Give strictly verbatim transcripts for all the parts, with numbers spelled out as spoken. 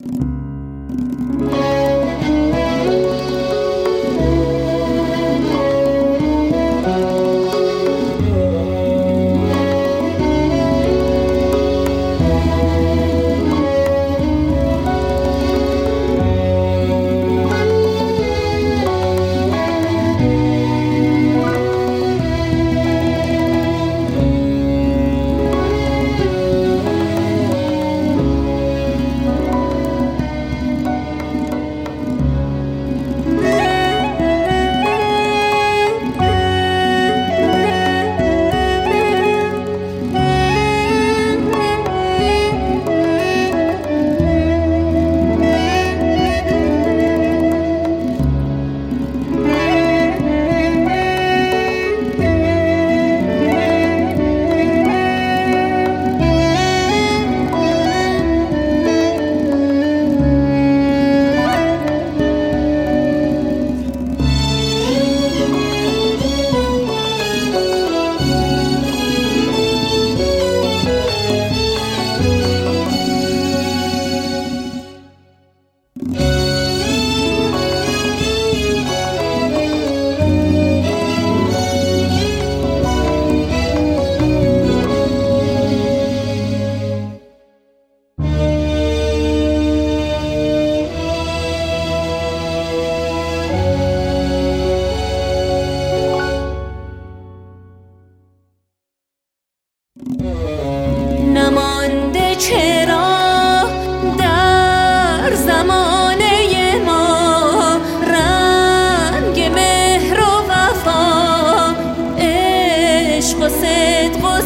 نمانده چرا در زمانه ما رنگ مهر و وفا، عشق و صدق و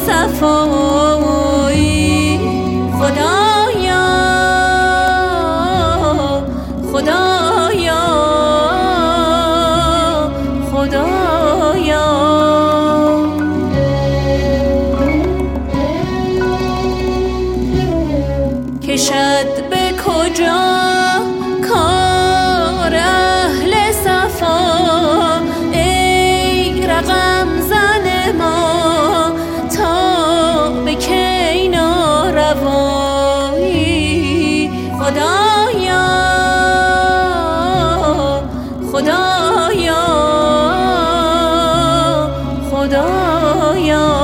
صفایی. خدایا خدایا خدایا کشد به کجا کار اهل صفا، ای رقم زن ما تا به کی ناروایی. خدایا خدایا خدایا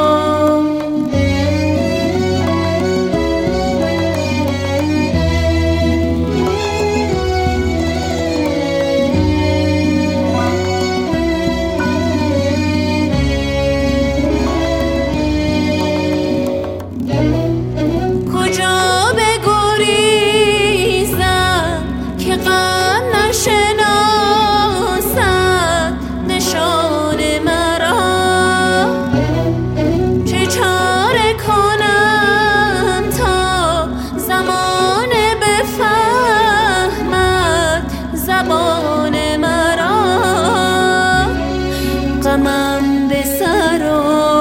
غمم به سر و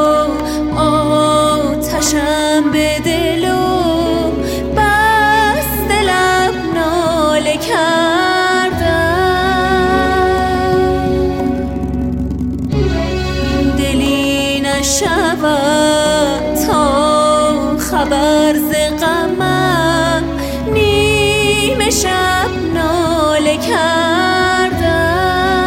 آتشم به دل و بست لب ناله کردم. دلی نشود تا خبر ز غمم، نیمه شب ناله کردم.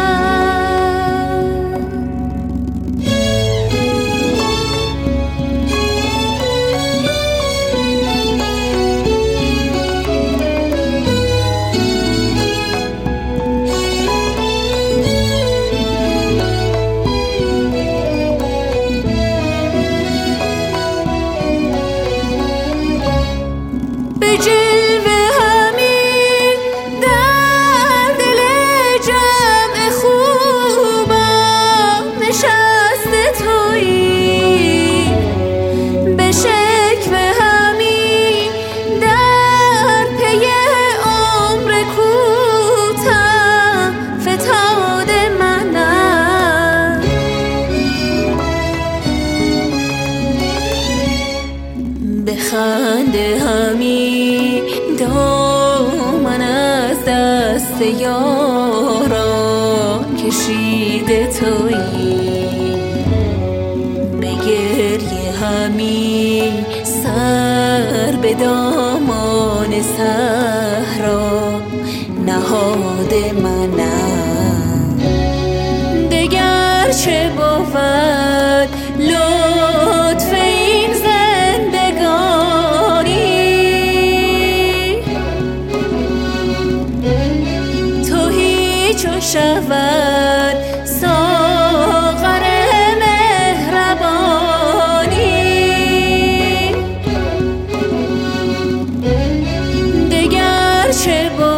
به جلوه همین در دل جمع خوبم نشسته تویی، به شکوه همین در پی عمر کوتاه فتاد منم. به خنده همین دامن از دست یاران کشیده تویی، به گریه همین سر به دامان سهر نهاد منم. دگر چه بود لطف این زندگانی، تو هیچ و شود ساغر مهربانی. دگر چه بود